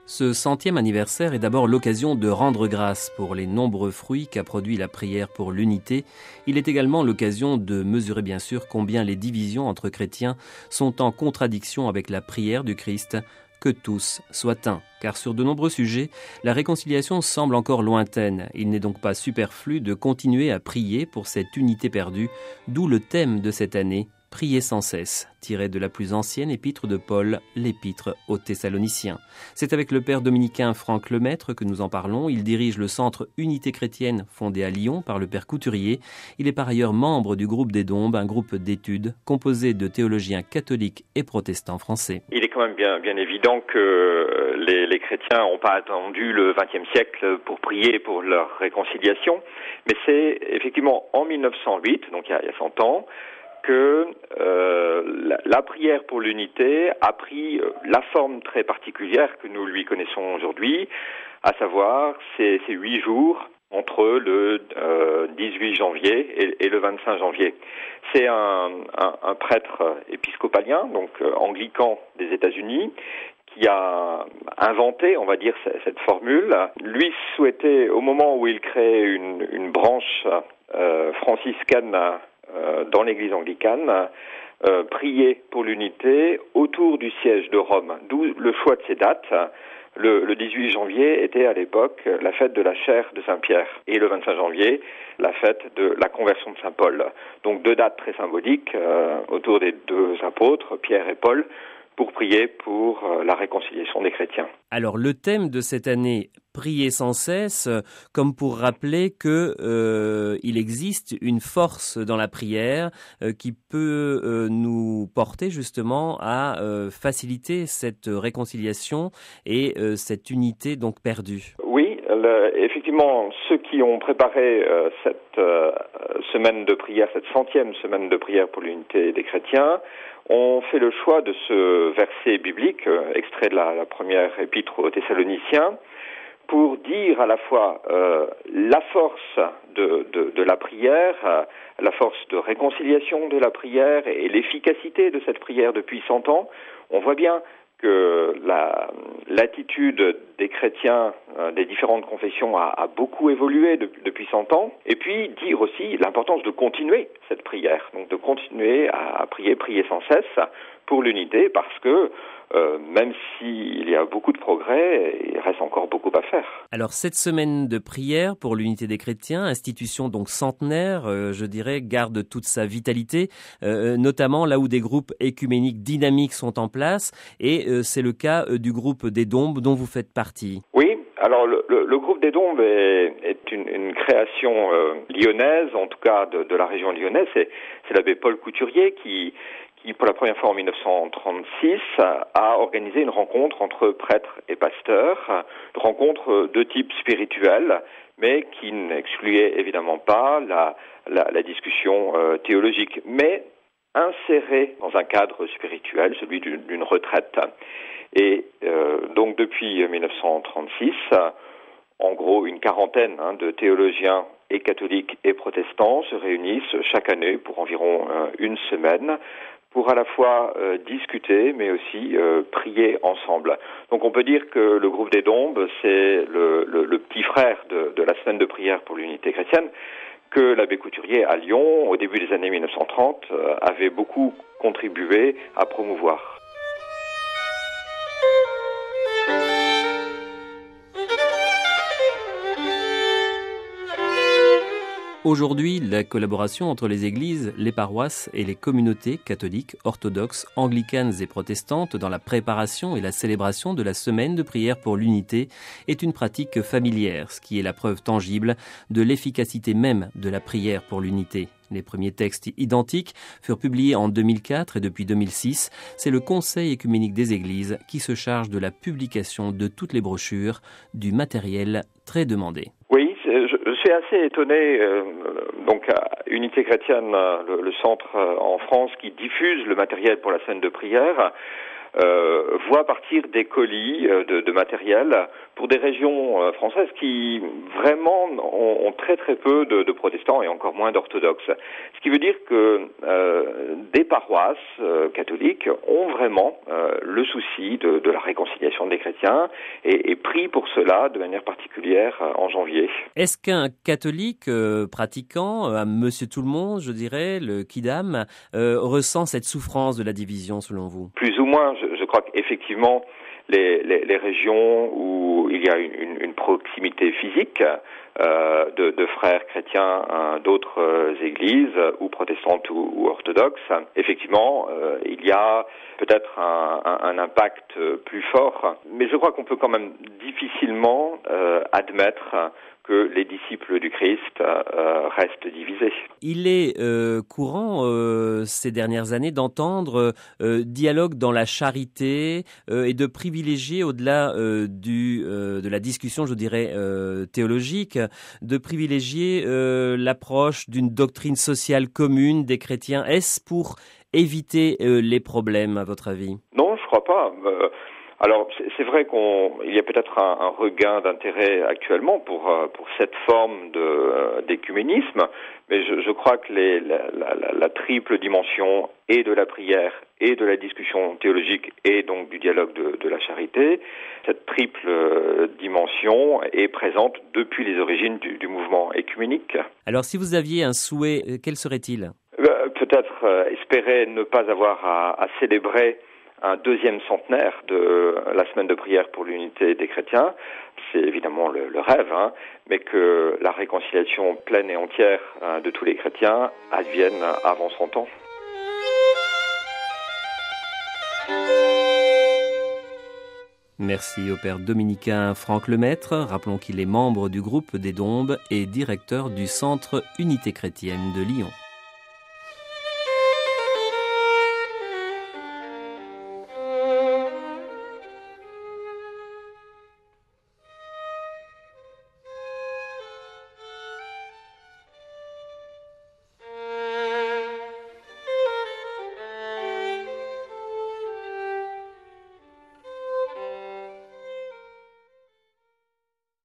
Ce 100e anniversaire est d'abord l'occasion de rendre grâce pour les nombreux fruits qu'a produit la prière pour l'unité. Il est également l'occasion de mesurer bien sûr combien les divisions entre chrétiens sont en contradiction avec la prière du Christ, que tous soient un. Car sur de nombreux sujets, la réconciliation semble encore lointaine. Il n'est donc pas superflu de continuer à prier pour cette unité perdue, d'où le thème de cette année, Priez sans cesse, tiré de la plus ancienne épître de Paul, l'épître aux Thessaloniciens. C'est avec le père dominicain Franck Lemaître que nous en parlons. Il dirige le centre Unité chrétienne fondé à Lyon par le père Couturier. Il est par ailleurs membre du groupe des Dombes, un groupe d'études composé de théologiens catholiques et protestants français. Il est quand même bien évident que les chrétiens n'ont pas attendu le XXe siècle pour prier pour leur réconciliation, mais c'est effectivement en 1908, donc il y a 100 ans, que la prière pour l'unité a pris la forme très particulière que nous lui connaissons aujourd'hui, à savoir ces 8 jours entre le 18 janvier et le 25 janvier. C'est un prêtre épiscopalien, donc anglican des États-Unis, qui a inventé, on va dire, cette formule. Lui souhaitait, au moment où il crée une branche franciscaine dans l'église anglicane, prier pour l'unité autour du siège de Rome, d'où le choix de ces dates. Le 18 janvier était à l'époque la fête de la chaire de Saint-Pierre et le 25 janvier la fête de la conversion de Saint-Paul. Donc 2 dates très symboliques autour des 2 apôtres, Pierre et Paul, pour prier pour la réconciliation des chrétiens. Alors le thème de cette année, prier sans cesse, comme pour rappeler que il existe une force dans la prière qui peut nous porter justement à faciliter cette réconciliation et cette unité donc perdue. Oui, effectivement, ceux qui ont préparé cette semaine de prière, cette 100e semaine de prière pour l'unité des chrétiens, ont fait le choix de ce verset biblique, extrait de la première épître aux Thessaloniciens, pour dire à la fois la force de la prière, la force de réconciliation de la prière et l'efficacité de cette prière depuis 100 ans. On voit bien que l'attitude des chrétiens des différentes confessions a beaucoup évolué depuis 100 ans, et puis dire aussi l'importance de continuer cette prière, donc de continuer à prier sans cesse pour l'unité, parce que même s'il y a beaucoup de progrès, il reste encore beaucoup à faire. Alors cette semaine de prière pour l'unité des chrétiens, institution donc centenaire, je dirais, garde toute sa vitalité, notamment là où des groupes écuméniques dynamiques sont en place, et c'est le cas du groupe des Dombes dont vous faites partie. Oui, alors le groupe des Dombes est une création lyonnaise, en tout cas de la région lyonnaise. C'est l'abbé Paul Couturier qui pour la première fois en 1936 a organisé une rencontre entre prêtres et pasteurs, une rencontre de type spirituel, mais qui n'excluait évidemment pas la discussion théologique, mais insérée dans un cadre spirituel, celui d'une retraite. Et donc depuis 1936, en gros une quarantaine de théologiens et catholiques et protestants se réunissent chaque année pour environ une semaine pour à la fois discuter mais aussi prier ensemble. Donc on peut dire que le groupe des Dombes, c'est le petit frère de la semaine de prière pour l'unité chrétienne que l'abbé Couturier à Lyon, au début des années 1930, avait beaucoup contribué à promouvoir. Aujourd'hui, la collaboration entre les églises, les paroisses et les communautés catholiques, orthodoxes, anglicanes et protestantes dans la préparation et la célébration de la semaine de prière pour l'unité est une pratique familière, ce qui est la preuve tangible de l'efficacité même de la prière pour l'unité. Les premiers textes identiques furent publiés en 2004 et depuis 2006, c'est le Conseil écuménique des Églises qui se charge de la publication de toutes les brochures, du matériel très demandé. Oui, je suis assez étonné, donc Unité chrétienne, le centre en France qui diffuse le matériel pour la semaine de prière, voit partir des colis de matériel pour des régions françaises qui vraiment ont très très peu de protestants et encore moins d'orthodoxes. Ce qui veut dire que des paroisses catholiques ont vraiment le souci de la réconciliation des chrétiens et prient pour cela de manière particulière en janvier. Est-ce qu'un catholique pratiquant, un monsieur tout le monde, je dirais, le Quidam, ressent cette souffrance de la division selon vous? Plus ou moins, je crois qu'effectivement, les régions où il y a une proximité physique de frères chrétiens d'autres églises, ou protestantes ou orthodoxes, effectivement, il y a peut-être un impact plus fort. Mais je crois qu'on peut quand même difficilement admettre que les disciples du Christ restent divisés. Il est courant ces dernières années d'entendre dialogue dans la charité et de privilégier au-delà de la discussion, je dirais, théologique, de privilégier l'approche d'une doctrine sociale commune des chrétiens. Est-ce pour éviter les problèmes, à votre avis? Non, je crois pas. Alors, c'est vrai qu'il y a peut-être un regain d'intérêt actuellement pour cette forme d'écuménisme, mais je crois que la triple dimension et de la prière et de la discussion théologique et donc du dialogue de la charité, cette triple dimension est présente depuis les origines du mouvement écuménique. Alors, si vous aviez un souhait, quel serait-il? Peut-être espérer ne pas avoir à célébrer un deuxième centenaire de la semaine de prière pour l'unité des chrétiens. C'est évidemment le rêve, mais que la réconciliation pleine et entière de tous les chrétiens advienne avant son temps. Merci au père dominicain Franck Lemaître. Rappelons qu'il est membre du groupe des Dombes et directeur du Centre Unité chrétienne de Lyon.